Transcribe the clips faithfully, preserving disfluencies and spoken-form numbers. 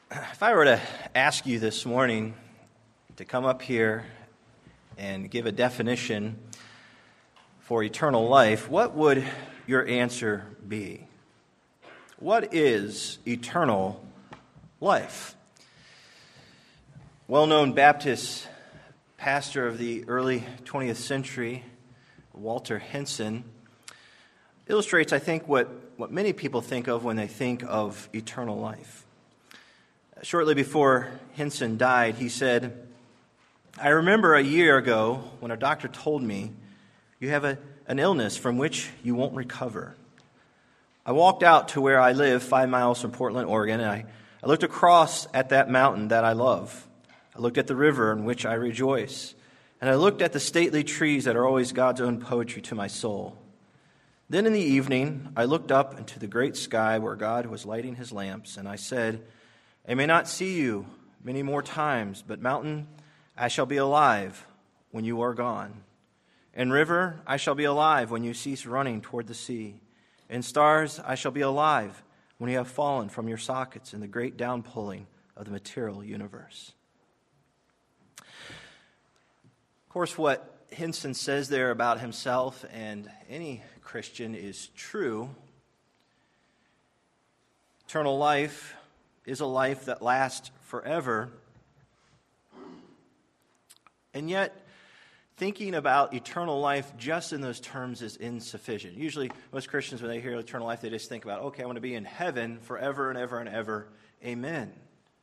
If I were to ask you this morning to come up here and give a definition for eternal life, what would your answer be? What is eternal life? Well-known Baptist pastor of the early twentieth century, Walter Hinson, illustrates, I think, what, what many people think of when they think of eternal life. Shortly before Hinson died, he said, "I remember a year ago when a doctor told me, you have a, an illness from which you won't recover. I walked out to where I live, five miles from Portland, Oregon, and I, I looked across at that mountain that I love. I looked at the river in which I rejoice, and I looked at the stately trees that are always God's own poetry to my soul. Then in the evening, I looked up into the great sky where God was lighting his lamps, and I said, I may not see you many more times, but mountain, I shall be alive when you are gone. And river, I shall be alive when you cease running toward the sea. And stars, I shall be alive when you have fallen from your sockets in the great downpulling of the material universe." Of course, what Hinson says there about himself and any Christian is true. Eternal life is a life that lasts forever. And yet, thinking about eternal life just in those terms is insufficient. Usually, most Christians, when they hear eternal life, they just think about, okay, I want to be in heaven forever and ever and ever. Amen.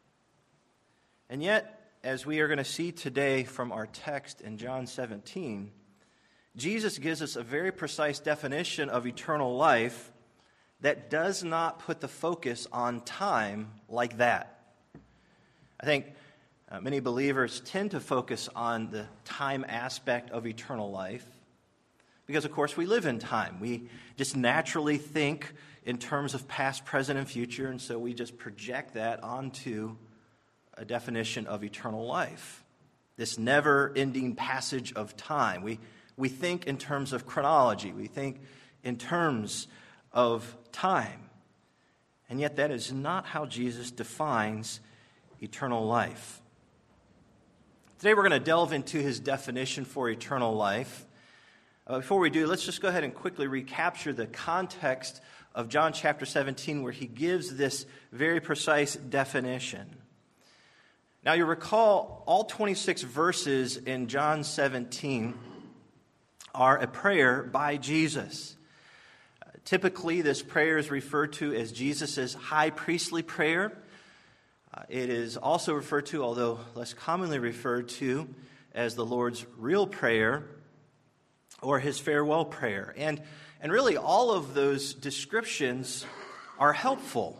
And yet, as we are going to see today from our text in John seventeen, Jesus gives us a very precise definition of eternal life that does not put the focus on time like that. I think uh, many believers tend to focus on the time aspect of eternal life because, of course, we live in time. We just naturally think in terms of past, present, and future, and so we just project that onto a definition of eternal life, this never-ending passage of time. We, we think in terms of chronology. We think in terms of time. And yet that is not how Jesus defines eternal life. Today we're going to delve into his definition for eternal life. Uh, before we do, let's just go ahead and quickly recapture the context of John chapter seventeen where he gives this very precise definition. Now you recall all twenty-six verses in John seventeen are a prayer by Jesus. Typically, this prayer is referred to as Jesus' high priestly prayer. Uh, it is also referred to, although less commonly referred to, as the Lord's real prayer or his farewell prayer. And, and really, all of those descriptions are helpful.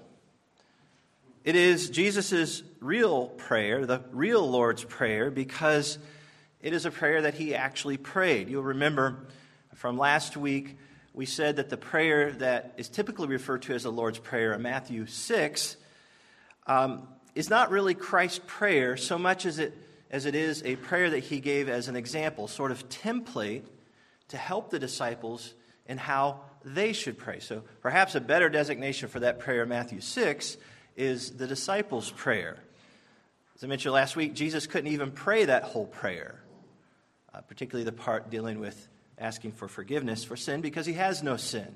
It is Jesus' real prayer, the real Lord's prayer, because it is a prayer that he actually prayed. You'll remember from last week, we said that the prayer that is typically referred to as the Lord's Prayer in Matthew six um, is not really Christ's prayer so much as it, as it is a prayer that he gave as an example, sort of template to help the disciples in how they should pray. So perhaps a better designation for that prayer in Matthew six is the disciples' prayer. As I mentioned last week, Jesus couldn't even pray that whole prayer, uh, particularly the part dealing with asking for forgiveness for sin, because he has no sin.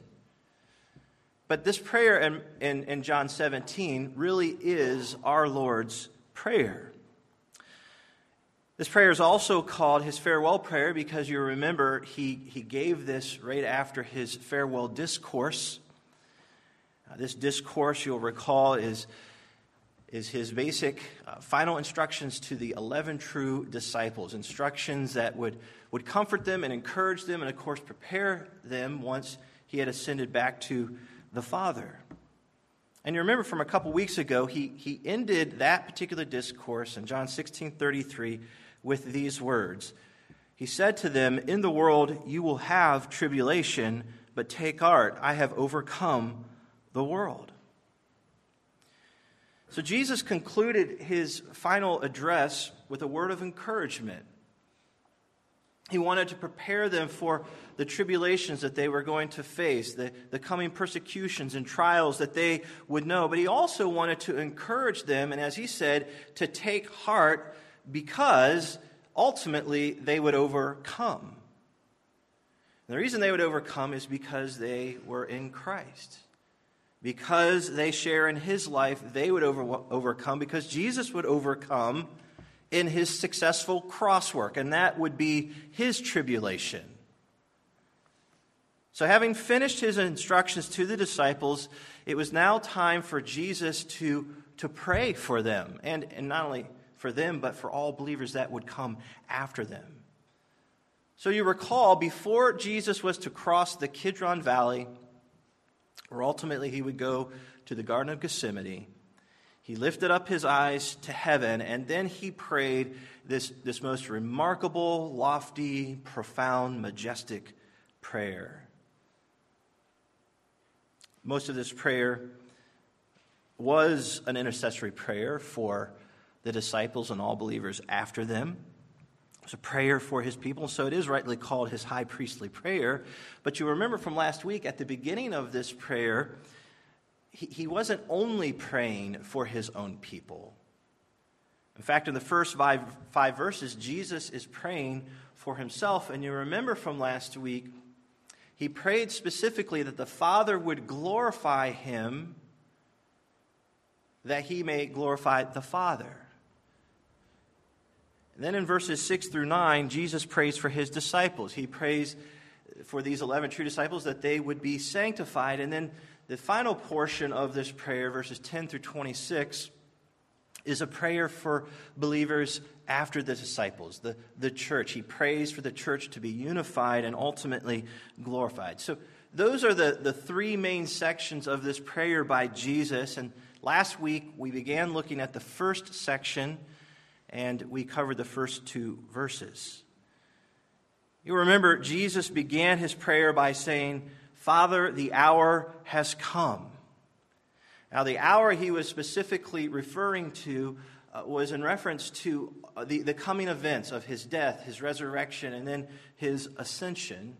But this prayer in, in, in John seventeen really is our Lord's prayer. This prayer is also called his farewell prayer because you remember he, he gave this right after his farewell discourse. Uh, this discourse, you'll recall, is, is his basic uh, final instructions to the eleven true disciples, instructions that would would comfort them and encourage them and, of course, prepare them once he had ascended back to the Father. And you remember from a couple weeks ago, he, he ended that particular discourse in John sixteen thirty-three with these words. He said to them, "In the world you will have tribulation, but take heart, I have overcome the world." So Jesus concluded his final address with a word of encouragement. He wanted to prepare them for the tribulations that they were going to face, the, the coming persecutions and trials that they would know. But he also wanted to encourage them, and as he said, to take heart because ultimately they would overcome. And the reason they would overcome is because they were in Christ. Because they share in his life, they would over, overcome because Jesus would overcome in his successful cross work, and that would be his tribulation. So having finished his instructions to the disciples, it was now time for Jesus to, to pray for them, and, and not only for them, but for all believers that would come after them. So you recall, before Jesus was to cross the Kidron Valley, where ultimately he would go to the Garden of Gethsemane, he lifted up his eyes to heaven, and then he prayed this, this most remarkable, lofty, profound, majestic prayer. Most of this prayer was an intercessory prayer for the disciples and all believers after them. It was a prayer for his people, so it is rightly called his high priestly prayer. But you remember from last week, at the beginning of this prayer, he, he wasn't only praying for his own people. In fact, in the first five, five verses, Jesus is praying for himself. And you remember from last week, he prayed specifically that the Father would glorify him, that he may glorify the Father. And then in verses six through nine, Jesus prays for his disciples. He prays for these eleven true disciples that they would be sanctified. And then the final portion of this prayer, verses ten through twenty-six, is a prayer for believers after the disciples, the, the church. He prays for the church to be unified and ultimately glorified. So those are the, the three main sections of this prayer by Jesus. And last week we began looking at the first section, and we covered the first two verses. You remember Jesus began his prayer by saying, "Father, the hour has come." Now, the hour he was specifically referring to uh, was in reference to uh, the, the coming events of his death, his resurrection, and then his ascension.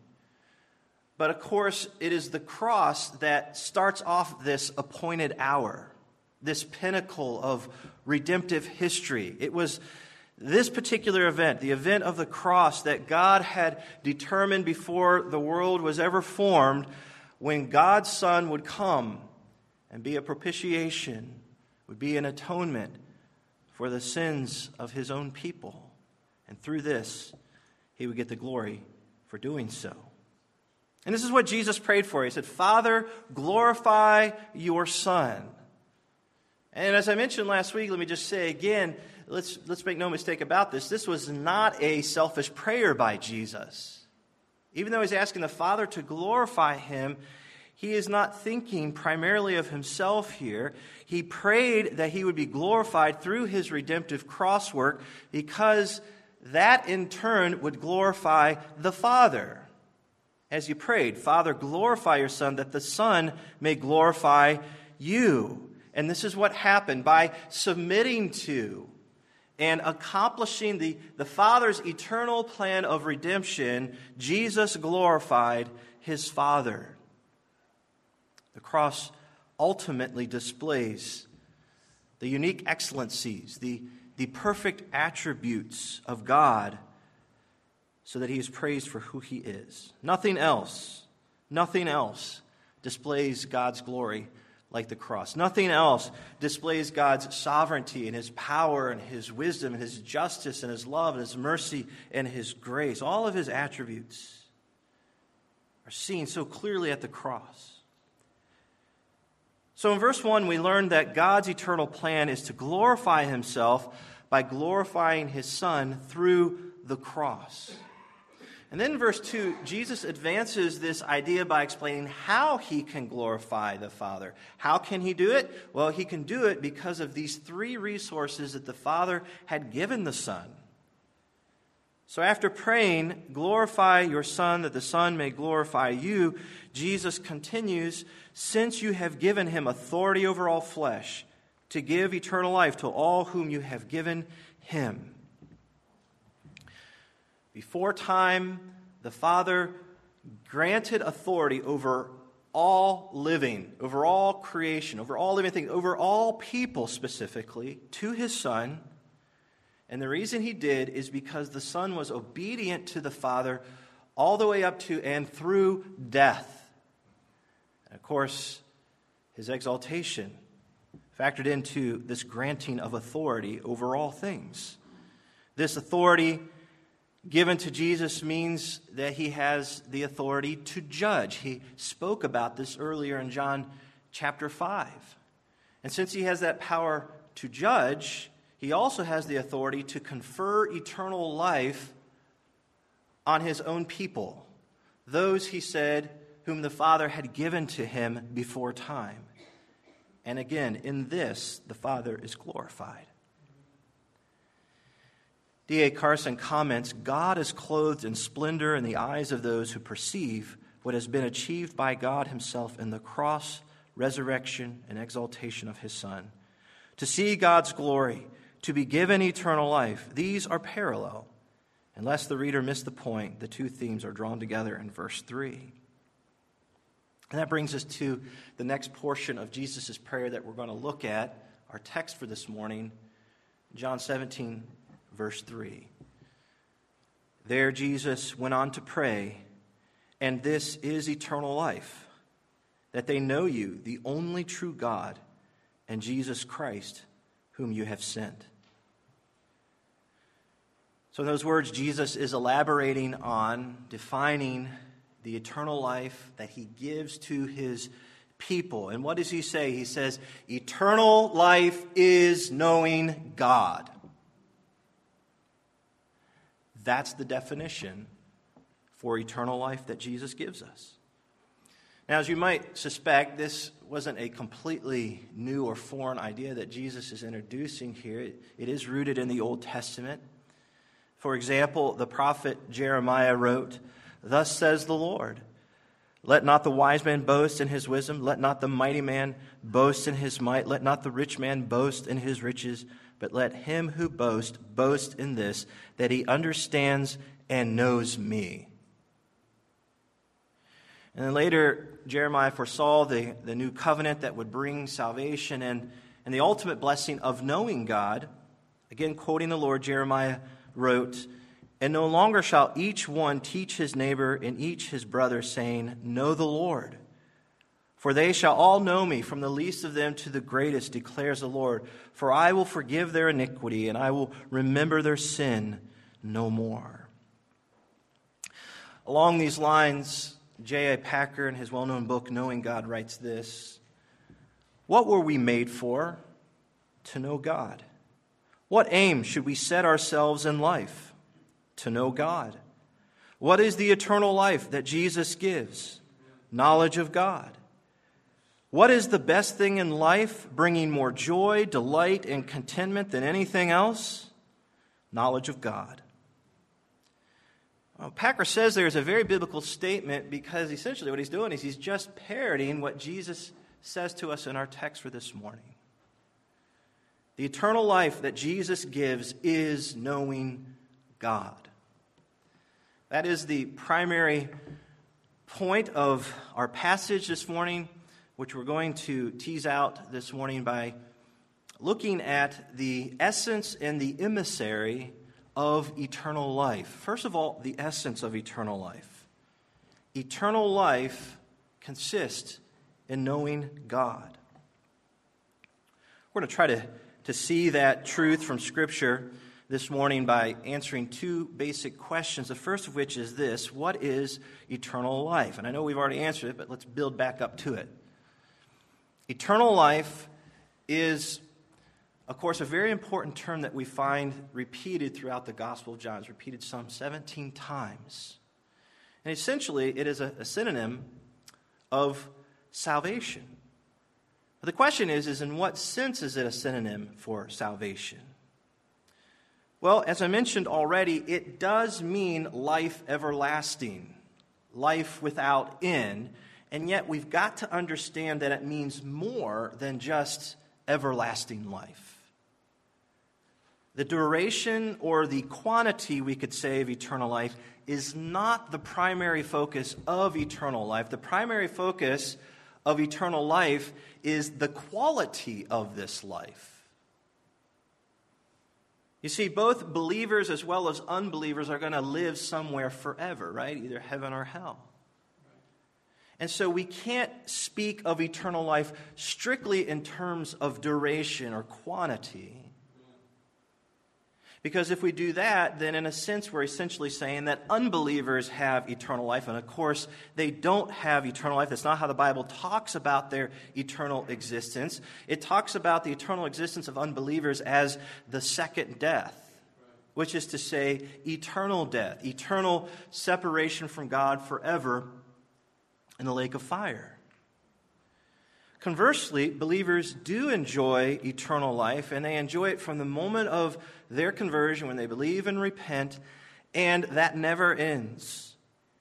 But of course, it is the cross that starts off this appointed hour, this pinnacle of redemptive history. It was this particular event, the event of the cross, that God had determined before the world was ever formed, when God's Son would come and be a propitiation, would be an atonement for the sins of his own people. And through this, he would get the glory for doing so. And this is what Jesus prayed for. He said, "Father, glorify your Son." And as I mentioned last week, let me just say again, let's, let's make no mistake about this. This was not a selfish prayer by Jesus. Even though he's asking the Father to glorify him, he is not thinking primarily of himself here. He prayed that he would be glorified through his redemptive cross work, because that in turn would glorify the Father. As he prayed, "Father, glorify your Son, that the Son may glorify you." And this is what happened. By submitting to and accomplishing the, the Father's eternal plan of redemption, Jesus glorified his Father. The cross ultimately displays the unique excellencies, the, the perfect attributes of God, so that he is praised for who he is. Nothing else, nothing else displays God's glory like the cross. Nothing else displays God's sovereignty and his power and his wisdom and his justice and his love and his mercy and his grace. All of his attributes are seen so clearly at the cross. So in verse one, we learn that God's eternal plan is to glorify himself by glorifying his Son through the cross. And then in verse two, Jesus advances this idea by explaining how he can glorify the Father. How can he do it? Well, he can do it because of these three resources that the Father had given the Son. So after praying, "Glorify your Son, that the Son may glorify you," Jesus continues, "Since you have given him authority over all flesh, to give eternal life to all whom you have given him." Before time, the Father granted authority over all living, over all creation, over all living things, over all people specifically, to his Son. And the reason he did is because the Son was obedient to the Father all the way up to and through death. And of course, his exaltation factored into this granting of authority over all things. This authority given to Jesus means that he has the authority to judge. He spoke about this earlier in John chapter five. And since he has that power to judge, he also has the authority to confer eternal life on his own people, those, he said, whom the Father had given to him before time. And again, in this, the Father is glorified. D A Carson comments, God is clothed in splendor in the eyes of those who perceive what has been achieved by God himself in the cross, resurrection, and exaltation of his Son. To see God's glory, to be given eternal life, these are parallel. Unless the reader missed the point, the two themes are drawn together in verse three. And that brings us to the next portion of Jesus' prayer that we're going to look at, our text for this morning, John seventeen, verse three. There Jesus went on to pray, and this is eternal life, that they know you, the only true God, and Jesus Christ, whom you have sent. So in those words, Jesus is elaborating on, defining the eternal life that he gives to his people. And what does he say? He says, eternal life is knowing God. That's the definition for eternal life that Jesus gives us. Now, as you might suspect, this wasn't a completely new or foreign idea that Jesus is introducing here. It, it is rooted in the Old Testament. For example, the prophet Jeremiah wrote, "Thus says the Lord, let not the wise man boast in his wisdom, let not the mighty man boast in his might, let not the rich man boast in his riches, but let him who boasts boast in this, that he understands and knows me." And then later, Jeremiah foresaw the, the new covenant that would bring salvation and, and the ultimate blessing of knowing God. Again, quoting the Lord, Jeremiah wrote, "And no longer shall each one teach his neighbor and each his brother, saying, Know the Lord. For they shall all know me, from the least of them to the greatest, declares the Lord. For I will forgive their iniquity, and I will remember their sin no more." Along these lines, J A Packer, in his well-known book, Knowing God, writes this: "What were we made for? To know God. What aim should we set ourselves in life? To know God. What is the eternal life that Jesus gives? Knowledge of God. What is the best thing in life, bringing more joy, delight, and contentment than anything else? Knowledge of God." Well, Packer says there is a very biblical statement, because essentially what he's doing is he's just parroting what Jesus says to us in our text for this morning. The eternal life that Jesus gives is knowing God. That is the primary point of our passage this morning, which we're going to tease out this morning by looking at the essence and the emissary of eternal life. First of all, the essence of eternal life. Eternal life consists in knowing God. We're going to try to, to see that truth from Scripture this morning by answering two basic questions. The first of which is this: what is eternal life? And I know we've already answered it, but let's build back up to it. Eternal life is, of course, a very important term that we find repeated throughout the Gospel of John. It's repeated some seventeen times. And essentially, it is a, a synonym of salvation. But the question is, is in what sense is it a synonym for salvation? Well, as I mentioned already, it does mean life everlasting, life without end. And yet we've got to understand that it means more than just everlasting life. The duration or the quantity, we could say, of eternal life is not the primary focus of eternal life. The primary focus of eternal life is the quality of this life. You see, both believers as well as unbelievers are going to live somewhere forever, right? Either heaven or hell. And so we can't speak of eternal life strictly in terms of duration or quantity. Because if we do that, then in a sense we're essentially saying that unbelievers have eternal life. And of course, they don't have eternal life. That's not how the Bible talks about their eternal existence. It talks about the eternal existence of unbelievers as the second death, which is to say eternal death, eternal separation from God forever in the lake of fire. Conversely, believers do enjoy eternal life, and they enjoy it from the moment of their conversion when they believe and repent, and that never ends.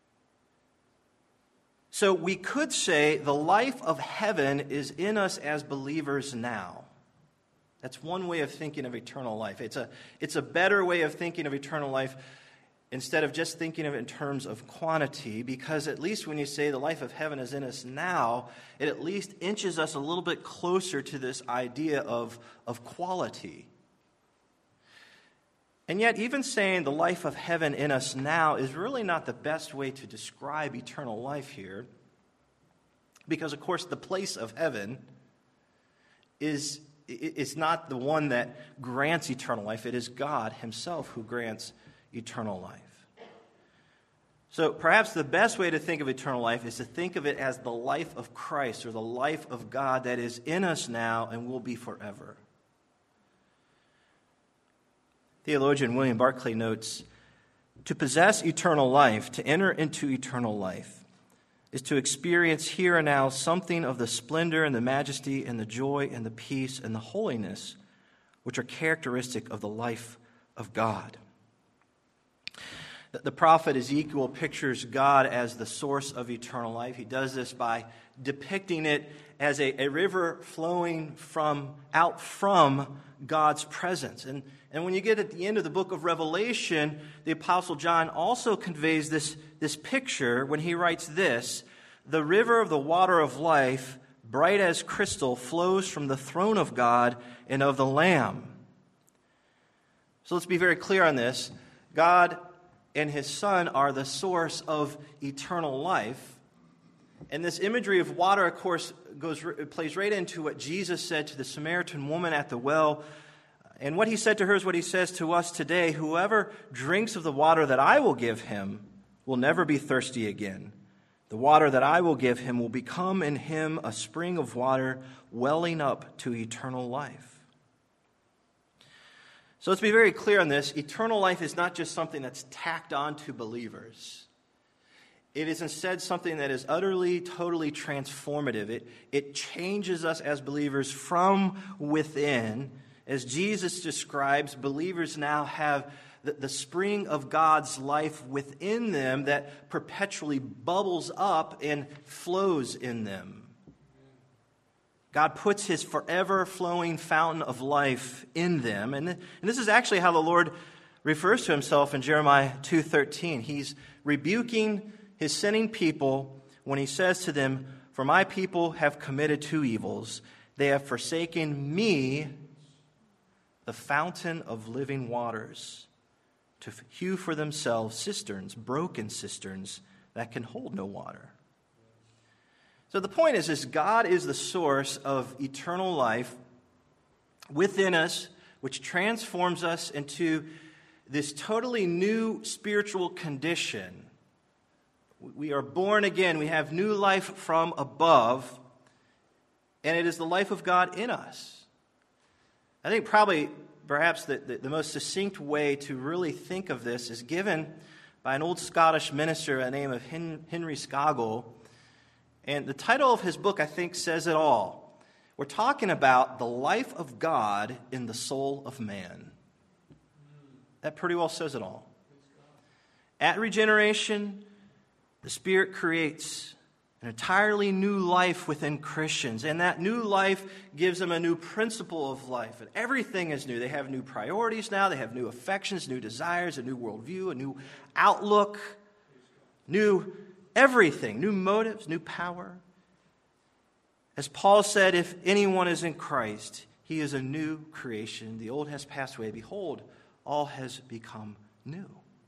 So we could say the life of heaven is in us as believers now. That's one way of thinking of eternal life. It's a, it's a better way of thinking of eternal life instead of just thinking of it in terms of quantity, because at least when you say the life of heaven is in us now, it at least inches us a little bit closer to this idea of, of quality. And yet, even saying the life of heaven in us now is really not the best way to describe eternal life here, because, of course, the place of heaven is, is not the one that grants eternal life. It is God himself who grants eternal life. So perhaps the best way to think of eternal life is to think of it as the life of Christ, or the life of God that is in us now and will be forever. Theologian William Barclay notes, to possess eternal life, to enter into eternal life, is to experience here and now something of the splendor and the majesty and the joy and the peace and the holiness which are characteristic of the life of God. The prophet Ezekiel pictures God as the source of eternal life. He does this by depicting it as a, a river flowing from out from God's presence. And, and when you get at the end of the book of Revelation, the Apostle John also conveys this, this picture when he writes this: the river of the water of life, bright as crystal, flows from the throne of God and of the Lamb. So let's be very clear on this. God and his Son are the source of eternal life. And this imagery of water, of course, goes plays right into what Jesus said to the Samaritan woman at the well. And what he said to her is what he says to us today: whoever drinks of the water that I will give him will never be thirsty again. The water that I will give him will become in him a spring of water welling up to eternal life. So let's be very clear on this. Eternal life is not just something that's tacked on to believers. It is instead something that is utterly, totally transformative. It, it changes us as believers from within. As Jesus describes, believers now have the, the spring of God's life within them that perpetually bubbles up and flows in them. God puts his forever flowing fountain of life in them. And, and this is actually how the Lord refers to himself in Jeremiah two thirteen. He's rebuking his sinning people when he says to them, "For my people have committed two evils. They have forsaken me, the fountain of living waters, to hew for themselves cisterns, broken cisterns that can hold no water." So the point is, is God is the source of eternal life within us, which transforms us into this totally new spiritual condition. We are born again. We have new life from above, and it is the life of God in us. I think probably, perhaps, the, the, the most succinct way to really think of this is given by an old Scottish minister by the name of Henry Scoggle. And the title of his book, I think, says it all. We're talking about the life of God in the soul of man. That pretty well says it all. At regeneration, the Spirit creates An entirely new life within Christians. And that new life gives them a new principle of life. And everything is new. They have new priorities now. They have new affections, new desires, a new worldview, a new outlook, new everything, new motives, new power. As Paul said, if anyone is in Christ, he is a new creation. The old has passed away. Behold, all has become new.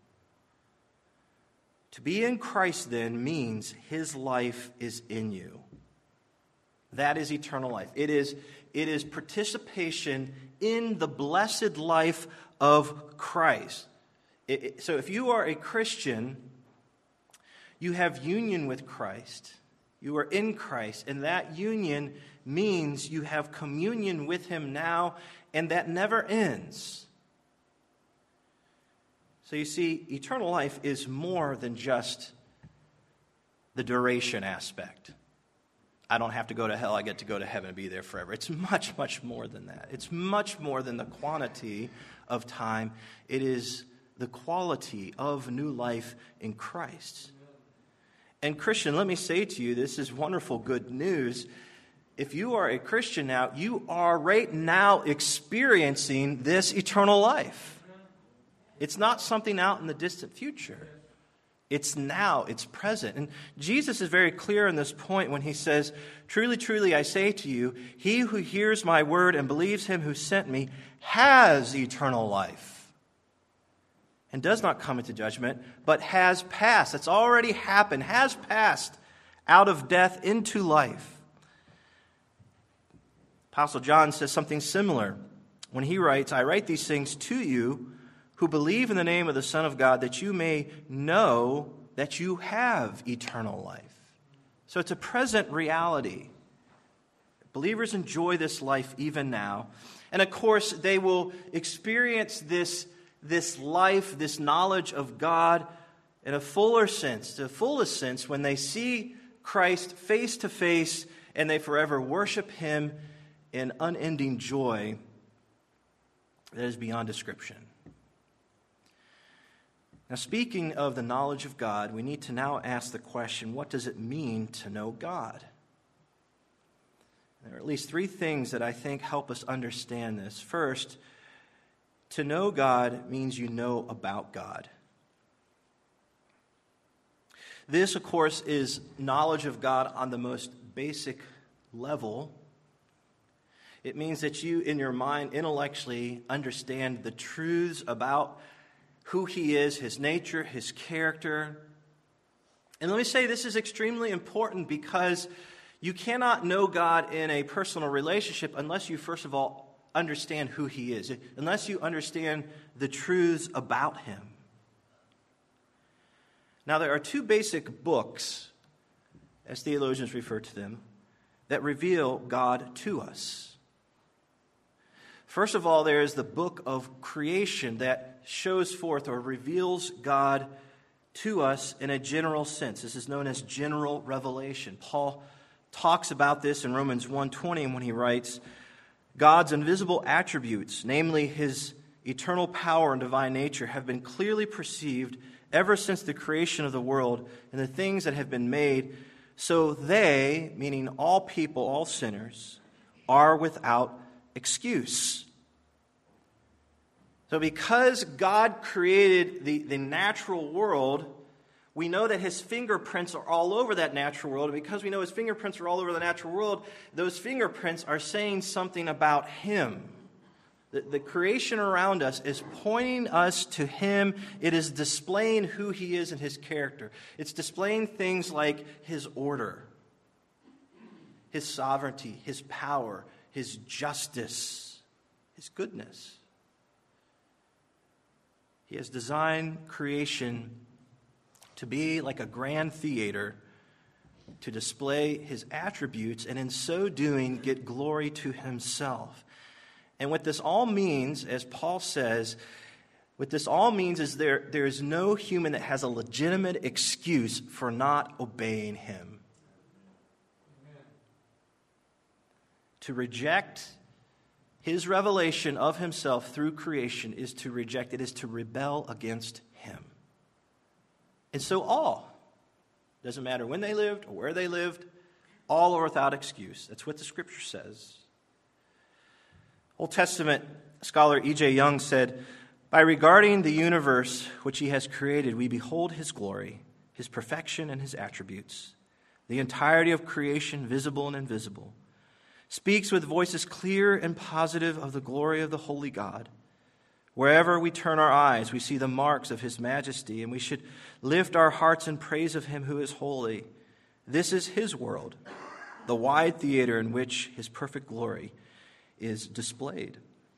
To be in Christ, then, means his life is in you. That is eternal life. It is, it is participation in the blessed life of Christ. It, it, so if you are a Christian, you have union with Christ. You are in Christ, and that union means you have communion with him now, and that never ends. So you see, eternal life is more than just the duration aspect. I don't have to go to hell, I get to go to heaven and be there forever. It's much, much more than that. It's much more than the quantity of time. It is the quality of new life in Christ. And Christian, let me say to you, this is wonderful good news. If you are a Christian now, you are right now experiencing this eternal life. It's not something out in the distant future. It's now, it's present. And Jesus is very clear on this point when he says, truly, truly, I say to you, he who hears my word and believes him who sent me has eternal life and does not come into judgment, but has passed. It's already happened, has passed out of death into life. Apostle John says something similar when he writes, I write these things to you who believe in the name of the Son of God, that you may know that you have eternal life. So it's a present reality. Believers enjoy this life even now. And of course, they will experience this, this life, this knowledge of God in a fuller sense, the fullest sense, when they see Christ face to face and they forever worship him in unending joy that is beyond description. Now, speaking of the knowledge of God, we need to now ask the question, what does it mean to know God? There are at least three things that I think help us understand this. First, to know God means you know about God. This, of course, is knowledge of God on the most basic level. It means that you, in your mind, intellectually understand the truths about who he is, his nature, his character. And let me say this is extremely important because you cannot know God in a personal relationship unless you, first of all, understand who he is, unless you understand the truths about him. Now, there are two basic books, as theologians refer to them, that reveal God to us. First of all, there is the book of creation that shows forth or reveals God to us in a general sense. This is known as general revelation. Paul talks about this in Romans one twenty when he writes, God's invisible attributes, namely his eternal power and divine nature, have been clearly perceived ever since the creation of the world and the things that have been made, so they, meaning all people, all sinners, are without excuse. So because God created the, the natural world, we know that his fingerprints are all over that natural world. And because we know his fingerprints are all over the natural world, those fingerprints are saying something about him. The, the creation around us is pointing us to him. It is displaying who he is and his character. It's displaying things like his order, his sovereignty, his power, his justice, his goodness. He has designed creation to be like a grand theater, to display his attributes, and in so doing, get glory to himself. And what this all means, as Paul says, what this all means is there, there is no human that has a legitimate excuse for not obeying him. Amen. To reject his revelation of himself through creation is to reject, it is to rebel against him. And so all, Doesn't matter when they lived or where they lived, all are without excuse. That's what the Scripture says. Old Testament scholar E J Young said, "By regarding the universe which he has created, we behold his glory, his perfection, and his attributes. The entirety of creation, visible and invisible, speaks with voices clear and positive of the glory of the holy God. Wherever we turn our eyes, we see the marks of his majesty, and we should lift our hearts in praise of him who is holy. This is his world, the wide theater in which his perfect glory is displayed."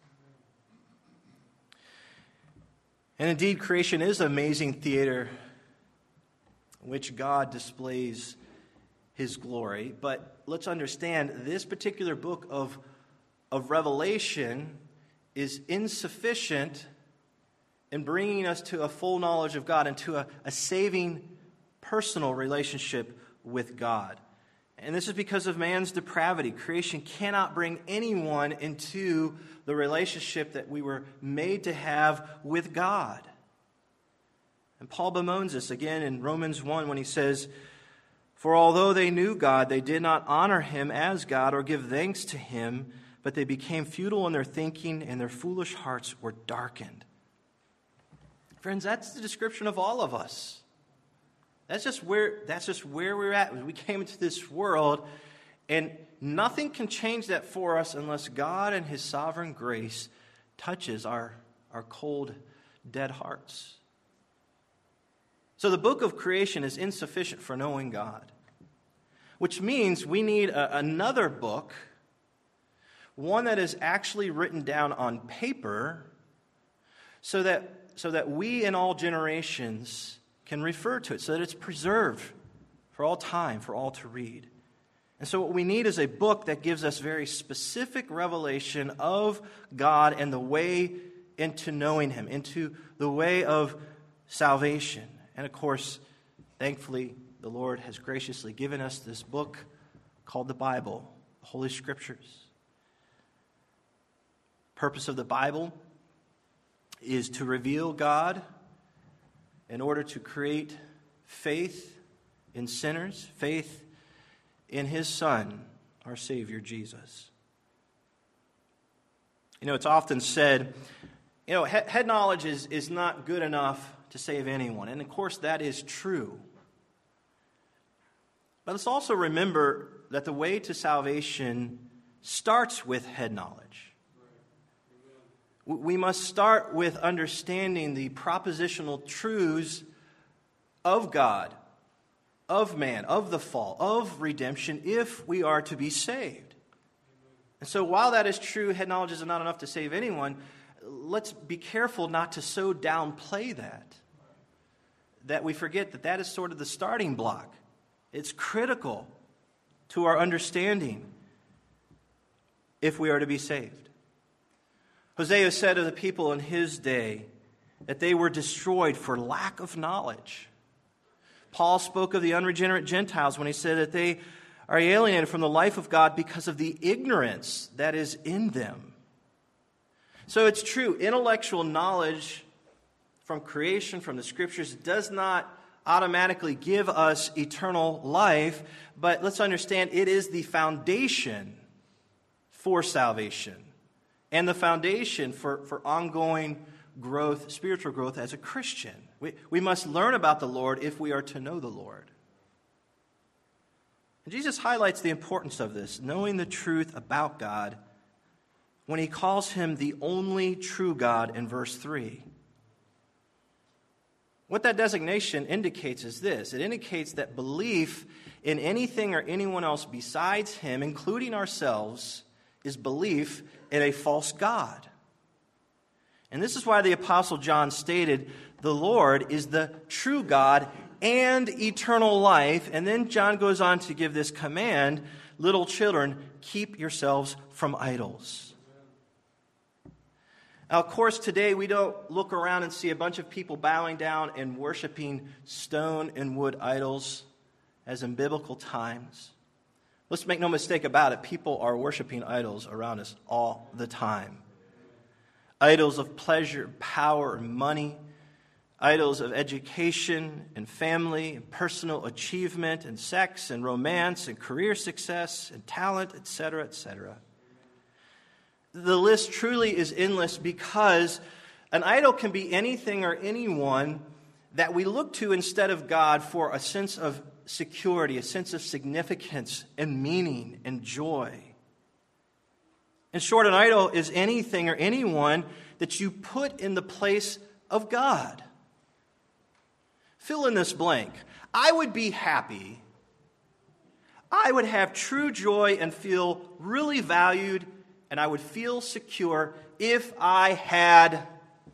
And indeed, creation is an amazing theater in which God displays his glory. But let's understand, this particular book of, of Revelation is insufficient in bringing us to a full knowledge of God and to a, a saving personal relationship with God. And this is because of man's depravity. Creation cannot bring anyone into the relationship that we were made to have with God. And Paul bemoans this again in Romans one when he says, "For although they knew God, they did not honor him as God or give thanks to him, but they became futile in their thinking, and their foolish hearts were darkened." Friends, that's the description of all of us. That's just where that's just where we're at. We came into this world, and nothing can change that for us unless God and his sovereign grace touches our, our cold, dead hearts. So the book of creation is insufficient for knowing God, which means we need a, another book, one that is actually written down on paper, so that so that we in all generations can refer to it, so that it's preserved for all time, for all to read. And so what we need is a book that gives us very specific revelation of God and the way into knowing him, into the way of salvation. And of course, thankfully, the Lord has graciously given us this book called the Bible, the Holy Scriptures. Purpose of the Bible is to reveal God in order to create faith in sinners, faith in his Son, our Savior, Jesus. You know, it's often said, you know, head, head knowledge is, is not good enough to save anyone. And of course, that is true. But let's also remember that the way to salvation starts with head knowledge. We must start with understanding the propositional truths of God, of man, of the fall, of redemption, if we are to be saved. And so while that is true, head knowledge is not enough to save anyone, let's be careful not to so downplay that, that we forget that that is sort of the starting block. It's critical to our understanding if we are to be saved. Hosea said of the people in his day that they were destroyed for lack of knowledge. Paul spoke of the unregenerate Gentiles when he said that they are alienated from the life of God because of the ignorance that is in them. So it's true, intellectual knowledge from creation, from the Scriptures, does not automatically give us eternal life, but let's understand it is the foundation for salvation. And the foundation for, for ongoing growth, spiritual growth as a Christian. We, we must learn about the Lord if we are to know the Lord. And Jesus highlights the importance of this, knowing the truth about God, when he calls him the only true God in verse three. What that designation indicates is this. It indicates that belief in anything or anyone else besides him, including ourselves, is belief in a false God. And this is why the Apostle John stated, the Lord is the true God and eternal life. And then John goes on to give this command, little children, keep yourselves from idols. Now, of course, today we don't look around and see a bunch of people bowing down and worshiping stone and wood idols as in biblical times. Let's make no mistake about it. People are worshiping idols around us all the time. Idols of pleasure, power, and money. Idols of education and family and personal achievement and sex and romance and career success and talent, et cetera, et cetera. The list truly is endless because an idol can be anything or anyone that we look to instead of God for a sense of security, a sense of significance and meaning and joy. In short, an idol is anything or anyone that you put in the place of God. Fill in this blank. I would be happy. I would have true joy and feel really valued, and I would feel secure if I had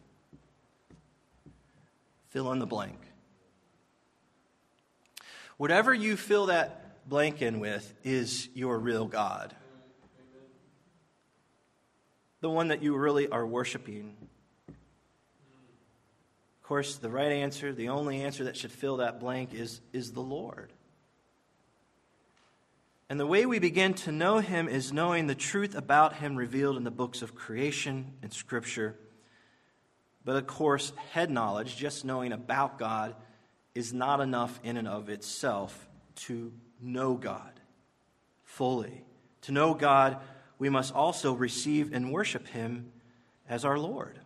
fill in the blank. Whatever you fill that blank in with is your real God. The one that you really are worshiping. Of course, the right answer, the only answer that should fill that blank is, is the Lord. And the way we begin to know Him is knowing the truth about Him revealed in the books of creation and Scripture. But of course, head knowledge, just knowing about God, is not enough in and of itself to know God fully. To know God, we must also receive and worship Him as our Lord.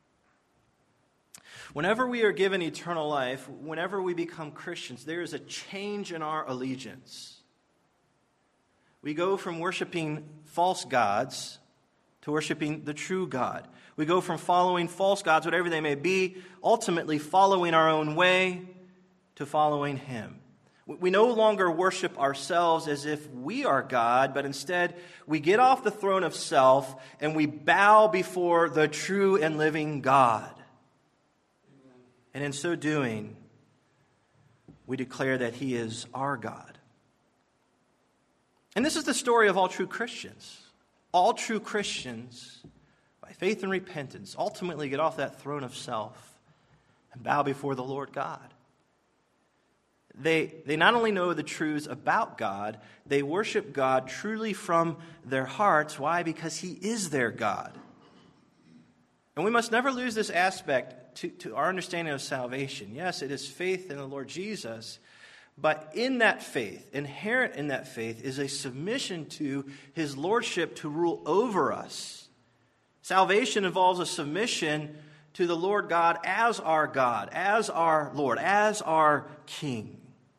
Whenever we are given eternal life, whenever we become Christians, there is a change in our allegiance. We go from worshiping false gods to worshiping the true God. We go from following false gods, whatever they may be, ultimately following our own way, to following Him. We no longer worship ourselves as if we are God, but instead we get off the throne of self and we bow before the true and living God. And in so doing, we declare that He is our God. And this is the story of all true Christians. All true Christians, by faith and repentance, ultimately get off that throne of self and bow before the Lord God. They, they not only know the truths about God, they worship God truly from their hearts. Why? Because He is their God. And we must never lose this aspect to, to our understanding of salvation. Yes, it is faith in the Lord Jesus, but in that faith, inherent in that faith, is a submission to His lordship to rule over us. Salvation involves a submission to the Lord God as our God, as our Lord, as our King.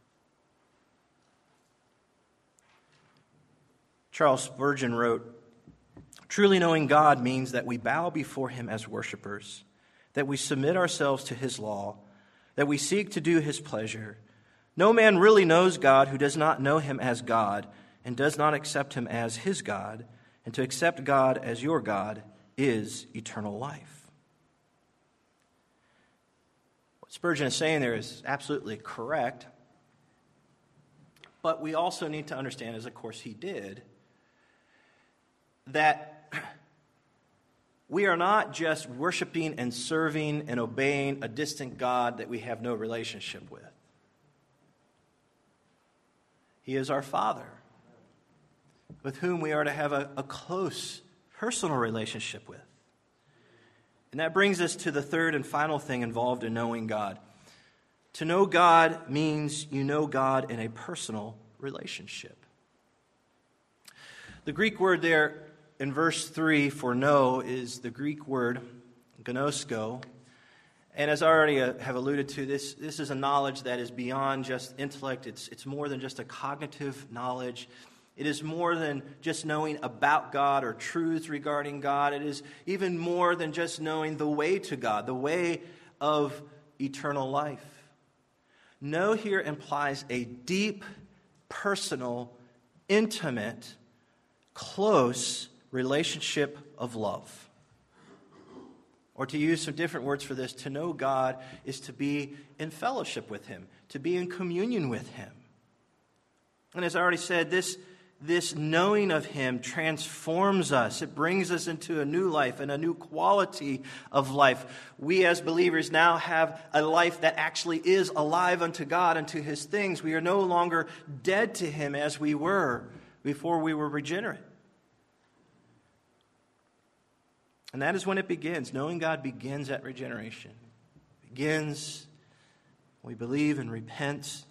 Charles Spurgeon wrote, "Truly knowing God means that we bow before Him as worshipers, that we submit ourselves to His law, that we seek to do His pleasure. No man really knows God who does not know Him as God and does not accept Him as his God, and to accept God as your God is eternal life." What Spurgeon is saying there is absolutely correct, but we also need to understand, as of course he did, that we are not just worshiping and serving and obeying a distant God that we have no relationship with. He is our Father, with whom we are to have a, a close personal relationship with. And that brings us to the third and final thing involved in knowing God. To know God means you know God in a personal relationship. The Greek word there in verse three for know is the Greek word gnosko. And as I already have alluded to, this, this is a knowledge that is beyond just intellect. It's, it's more than just a cognitive knowledge. It is more than just knowing about God or truths regarding God. It is even more than just knowing the way to God, the way of eternal life. Know here implies a deep, personal, intimate, close relationship of love. Or to use some different words for this, to know God is to be in fellowship with Him, to be in communion with Him. And as I already said, this, this knowing of Him transforms us. It brings us into a new life and a new quality of life. We as believers now have a life that actually is alive unto God and to His things. We are no longer dead to Him as we were before we were regenerate. And that is when it begins. Knowing God begins at regeneration. begins. We believe and repent.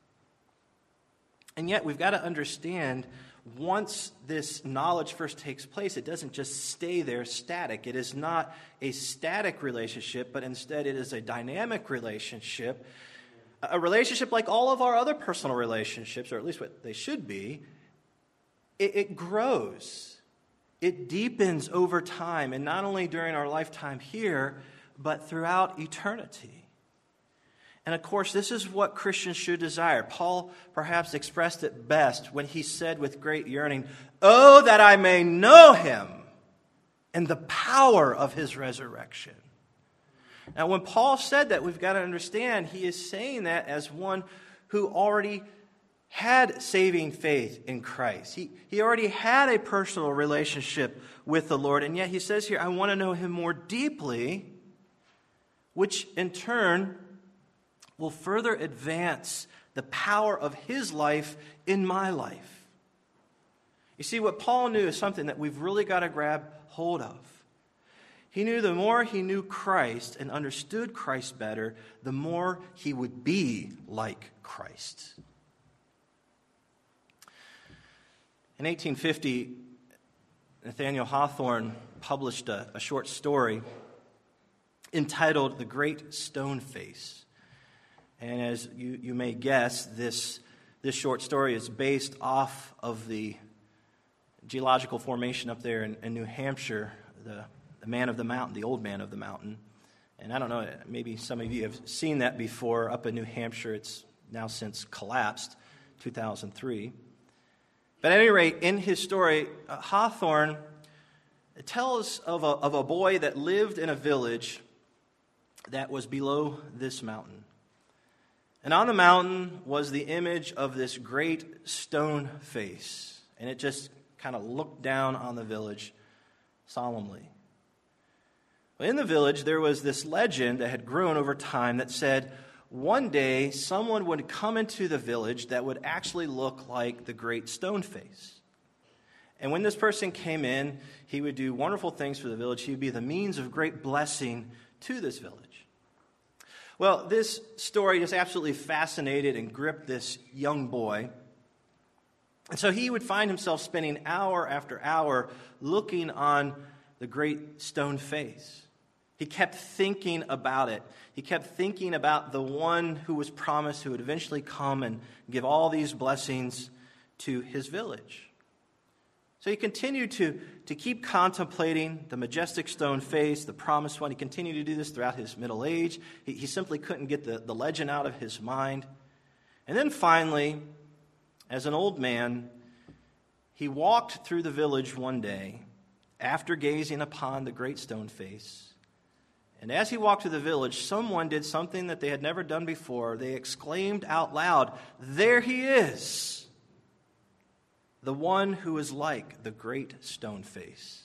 And yet we've got to understand, once this knowledge first takes place, it doesn't just stay there static. It is not a static relationship, but instead it is a dynamic relationship. A relationship like all of our other personal relationships, or at least what they should be. It, it grows. It deepens over time, and not only during our lifetime here, but throughout eternity. And of course, this is what Christians should desire. Paul perhaps expressed it best when he said with great yearning, "Oh, that I may know him and the power of his resurrection." Now, when Paul said that, we've got to understand he is saying that as one who already had saving faith in Christ. He, he already had a personal relationship with the Lord, and yet he says here, I want to know him more deeply, which in turn will further advance the power of his life in my life. You see, what Paul knew is something that we've really got to grab hold of. He knew the more he knew Christ and understood Christ better, the more he would be like Christ. In eighteen fifty, Nathaniel Hawthorne published a, a short story entitled The Great Stone Face. And as you, you may guess, this, this short story is based off of the geological formation up there in, in New Hampshire, the, the Man of the Mountain, the Old Man of the Mountain. And I don't know, maybe some of you have seen that before up in New Hampshire. It's now since collapsed, two thousand three. But at any rate, in his story, uh, Hawthorne tells of a, of a boy that lived in a village that was below this mountain. And on the mountain was the image of this great stone face. And it just kind of looked down on the village solemnly. Well, in the village, there was this legend that had grown over time that said, one day someone would come into the village that would actually look like the great stone face. And when this person came in, he would do wonderful things for the village. He would be the means of great blessing to this village. Well, this story just absolutely fascinated and gripped this young boy. And so he would find himself spending hour after hour looking on the great stone face. He kept thinking about it. He kept thinking about the one who was promised, who would eventually come and give all these blessings to his village. So he continued to, to keep contemplating the majestic stone face, the promised one. He continued to do this throughout his middle age. He, he simply couldn't get the, the legend out of his mind. And then finally, as an old man, he walked through the village one day after gazing upon the great stone face. And as he walked through the village, someone did something that they had never done before. They exclaimed out loud, "There he is! The one who is like the great stone face."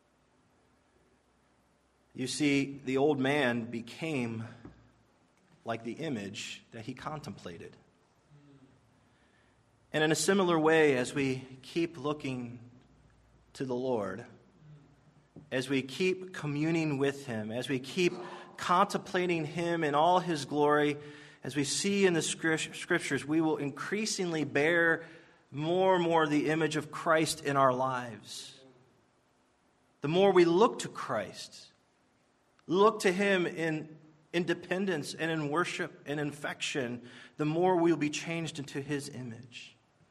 You see, the old man became like the image that he contemplated. And in a similar way, as we keep looking to the Lord, as we keep communing with him, as we keep contemplating him in all his glory, as we see in the scriptures, we will increasingly bear more and more the image of Christ in our lives. The more we look to Christ, look to him in independence and in worship and in affection, the more we will be changed into his image.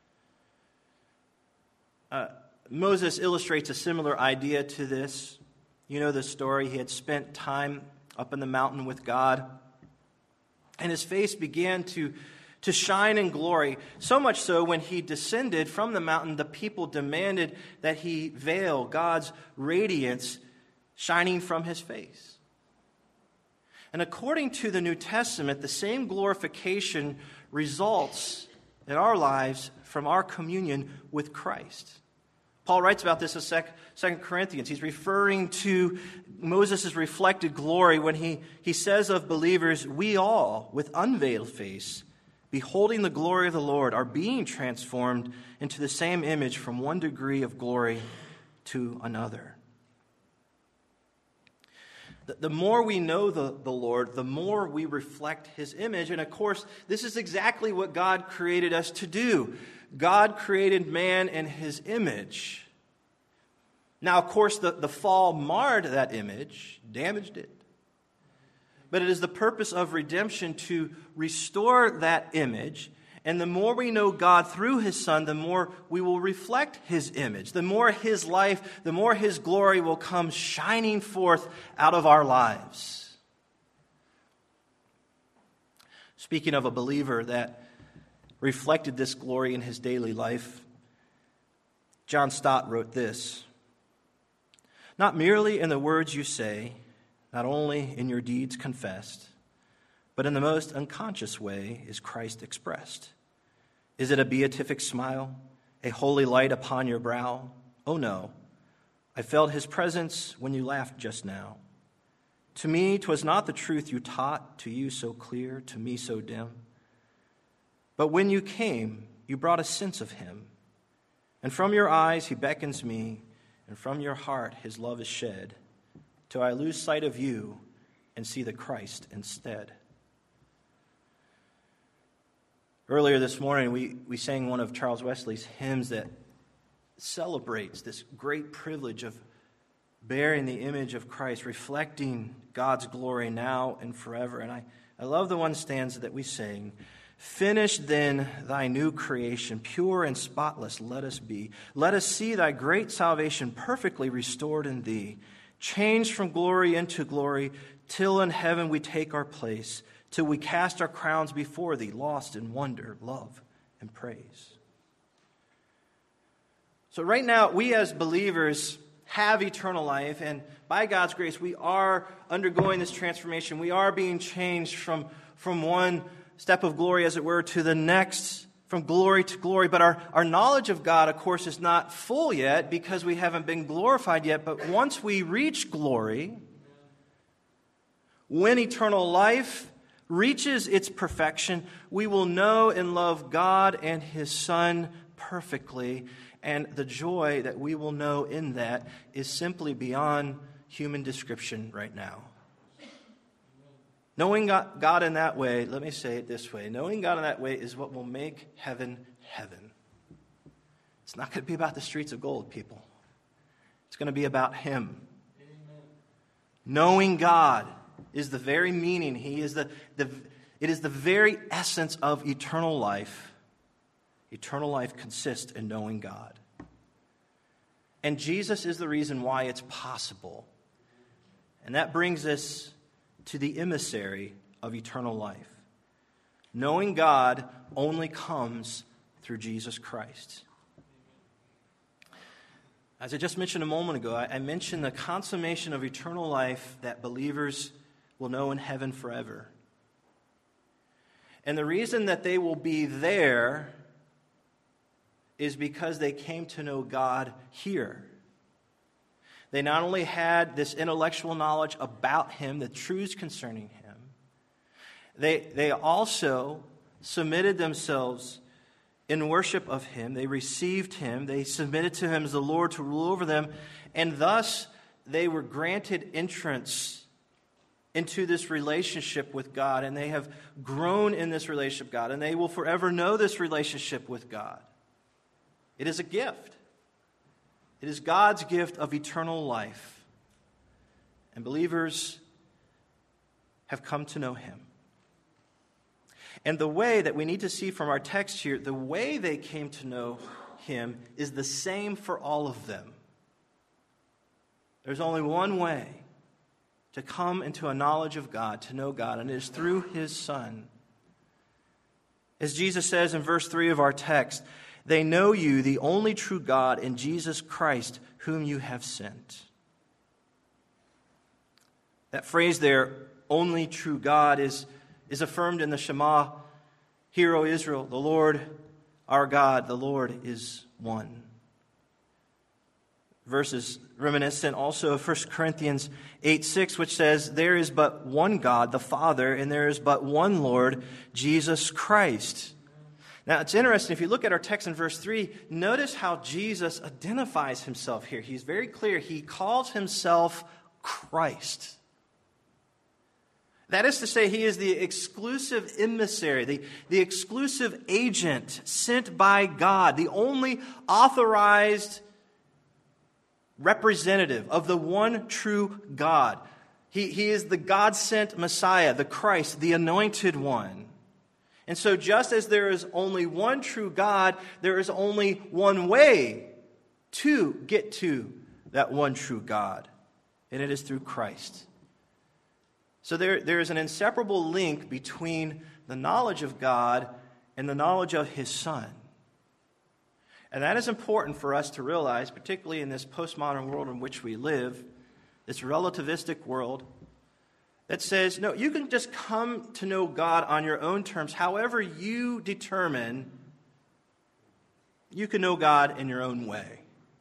Uh, Moses illustrates a similar idea to this. You know the story. He had spent time up in the mountain with God, and his face began to to shine in glory, so much so when he descended from the mountain, the people demanded that he veil God's radiance shining from his face. And according to the New Testament, the same glorification results in our lives from our communion with Christ. Paul writes about this in Second Corinthians. He's referring to Moses' reflected glory when he, he says of believers, "We all, with unveiled face, beholding the glory of the Lord, are being transformed into the same image from one degree of glory to another." The, the more we know the, the Lord, the more we reflect his image. And of course, this is exactly what God created us to do. God created man in his image. Now, of course, the, the fall marred that image, damaged it. But it is the purpose of redemption to restore that image. And the more we know God through his Son, the more we will reflect his image. The more his life, the more his glory will come shining forth out of our lives. Speaking of a believer that reflected this glory in his daily life, John Stott wrote this: "Not merely in the words you say, not only in your deeds confessed, but in the most unconscious way is Christ expressed. Is it a beatific smile, a holy light upon your brow? Oh no, I felt his presence when you laughed just now. To me 'twas not the truth you taught, to you so clear, to me so dim. But when you came, you brought a sense of him. And from your eyes he beckons me, and from your heart his love is shed, till I lose sight of you and see the Christ instead." Earlier this morning, we, we sang one of Charles Wesley's hymns that celebrates this great privilege of bearing the image of Christ, reflecting God's glory now and forever. And I, I love the one stanza that we sang: "Finish then thy new creation, pure and spotless let us be. Let us see thy great salvation perfectly restored in thee. Changed from glory into glory, till in heaven we take our place, till we cast our crowns before thee, lost in wonder, love, and praise." So right now, we as believers have eternal life, and by God's grace, we are undergoing this transformation. We are being changed from, from one step of glory, as it were, to the next, from glory to glory. But our, our knowledge of God, of course, is not full yet because we haven't been glorified yet. But once we reach glory, when eternal life reaches its perfection, we will know and love God and his Son perfectly. And the joy that we will know in that is simply beyond human description right now. Knowing God in that way, let me say it this way, knowing God in that way is what will make heaven heaven. It's not going to be about the streets of gold, people. It's going to be about him. Amen. Knowing God is the very meaning. He is the, the it is the very essence of eternal life. Eternal life consists in knowing God. And Jesus is the reason why it's possible. And that brings us to the emissary of eternal life. Knowing God only comes through Jesus Christ. As I just mentioned a moment ago, I mentioned the consummation of eternal life that believers will know in heaven forever. And the reason that they will be there is because they came to know God here. They not only had this intellectual knowledge about him, the truths concerning him, they, they also submitted themselves in worship of him. They received him. They submitted to him as the Lord to rule over them. And thus, they were granted entrance into this relationship with God. And they have grown in this relationship with God. And they will forever know this relationship with God. It is a gift. It is God's gift of eternal life. And believers have come to know him. And the way that we need to see from our text here, the way they came to know him is the same for all of them. There's only one way to come into a knowledge of God, to know God, and it is through his Son. As Jesus says in verse three of our text, "They know you, the only true God, and Jesus Christ, whom you have sent." That phrase there, "only true God," is, is affirmed in the Shema. "Hear, O Israel, the Lord our God, the Lord is one." Verses reminiscent also of First Corinthians eight six, which says, "There is but one God, the Father, and there is but one Lord, Jesus Christ." Now, it's interesting, if you look at our text in verse three, notice how Jesus identifies himself here. He's very clear. He calls himself Christ. That is to say, he is the exclusive emissary, the, the exclusive agent sent by God, the only authorized representative of the one true God. He, he is the God-sent Messiah, the Christ, the anointed one. And so just as there is only one true God, there is only one way to get to that one true God, and it is through Christ. So there, there is an inseparable link between the knowledge of God and the knowledge of His Son. And that is important for us to realize, particularly in this postmodern world in which we live, this relativistic world that says, no, you can just come to know God on your own terms. However you determine, you can know God in your own way.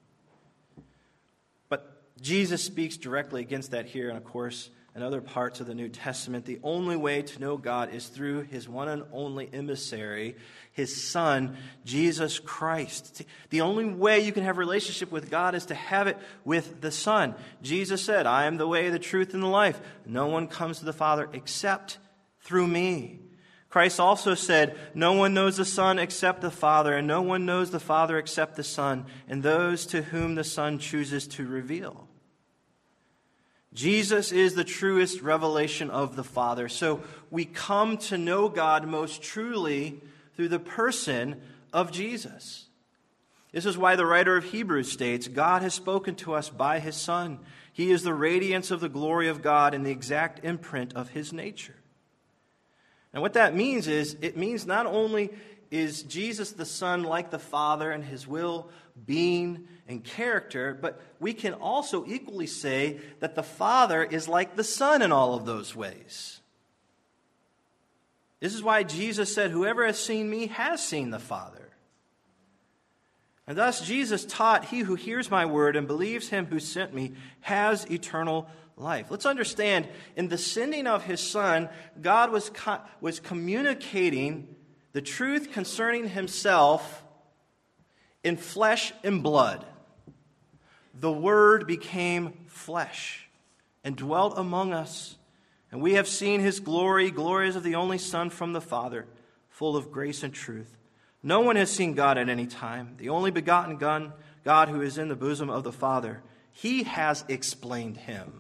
But Jesus speaks directly against that here, and of course, in other parts of the New Testament. The only way to know God is through His one and only emissary, His Son, Jesus Christ. The only way you can have a relationship with God is to have it with the Son. Jesus said, I am the way, the truth, and the life. No one comes to the Father except through me. Christ also said, no one knows the Son except the Father, and no one knows the Father except the Son, and those to whom the Son chooses to reveal. Jesus is the truest revelation of the Father. So we come to know God most truly through the person of Jesus. This is why the writer of Hebrews states, God has spoken to us by His Son. He is the radiance of the glory of God and the exact imprint of His nature. And what that means is, it means not only is Jesus the Son like the Father in His will, being, and character, but we can also equally say that the Father is like the Son in all of those ways. This is why Jesus said, whoever has seen me has seen the Father. And thus Jesus taught, he who hears my word and believes Him who sent me has eternal life. Let's understand, in the sending of His Son, God was, co- was communicating the truth concerning Himself in flesh and blood. The Word became flesh and dwelt among us. And we have seen His glory, glories of the only Son from the Father, full of grace and truth. No one has seen God at any time. The only begotten God who is in the bosom of the Father, He has explained Him.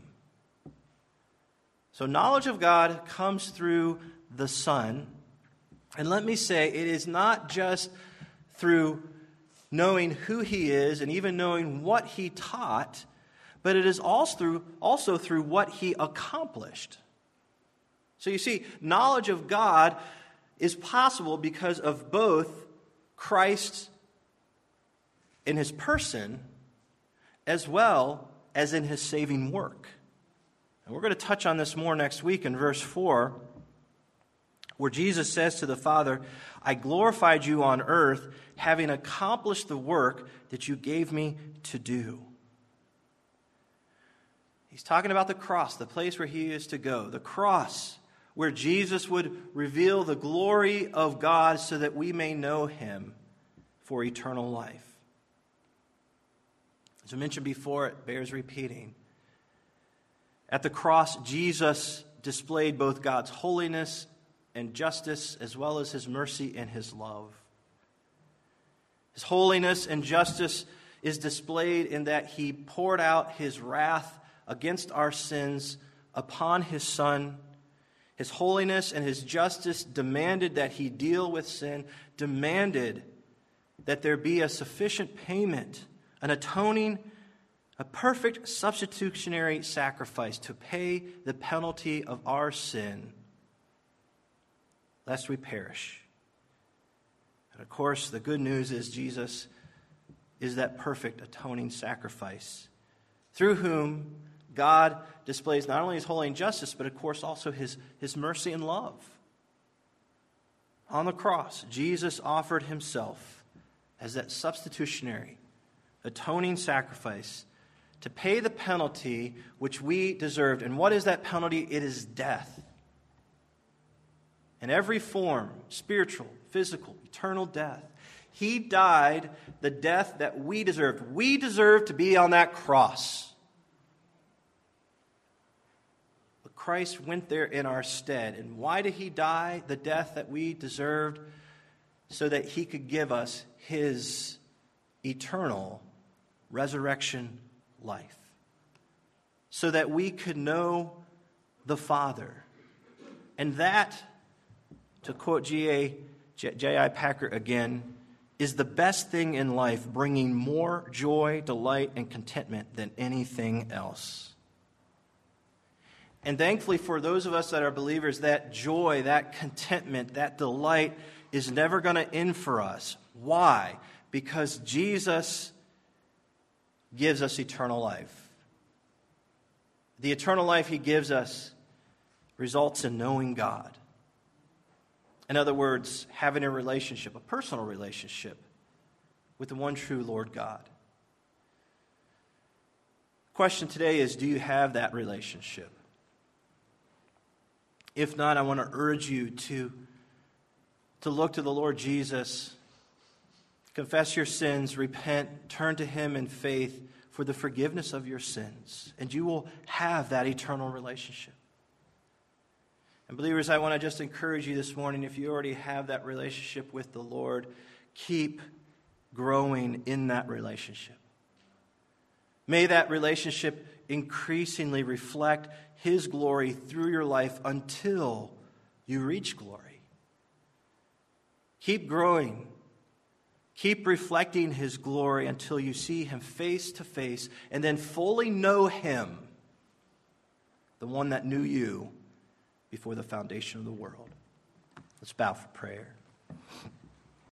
So knowledge of God comes through the Son. And let me say, it is not just through knowing who He is and even knowing what He taught, but it is also through, also through what He accomplished. So you see, knowledge of God is possible because of both Christ in His person as well as in His saving work. And we're going to touch on this more next week in verse four, where Jesus says to the Father, I glorified you on earth, having accomplished the work that you gave me to do. He's talking about the cross, the place where He is to go. The cross, where Jesus would reveal the glory of God so that we may know Him for eternal life. As I mentioned before, it bears repeating. At the cross, Jesus displayed both God's holiness and justice, as well as His mercy and His love. His holiness and justice is displayed in that He poured out His wrath against our sins upon His Son. His holiness and His justice demanded that He deal with sin, demanded that there be a sufficient payment, an atoning, a perfect substitutionary sacrifice to pay the penalty of our sin, lest we perish. And of course, the good news is Jesus is that perfect atoning sacrifice, through whom God displays not only His holy and justice, but of course also His, His mercy and love. On the cross, Jesus offered Himself as that substitutionary, atoning sacrifice to pay the penalty which we deserved. And what is that penalty? It is death. In every form, spiritual, physical, eternal death. He died the death that we deserved. We deserved to be on that cross. Christ went there in our stead. And why did he die the death that we deserved? So that he could give us his eternal resurrection life. So that we could know the Father. And that, to quote J I Packer again, is the best thing in life, bringing more joy, delight, and contentment than anything else. And thankfully for those of us that are believers, that joy, that contentment, that delight is never going to end for us. Why? Because Jesus gives us eternal life. The eternal life he gives us results in knowing God. In other words, having a relationship, a personal relationship with the one true Lord God. The question today is, do you have that relationship? If not, I want to urge you to, to look to the Lord Jesus, confess your sins, repent, turn to him in faith for the forgiveness of your sins, and you will have that eternal relationship. And believers, I want to just encourage you this morning, if you already have that relationship with the Lord, keep growing in that relationship. May that relationship increasingly reflect his glory through your life until you reach glory. Keep growing. Keep reflecting his glory until you see him face to face and then fully know him, the one that knew you before the foundation of the world. Let's bow for prayer.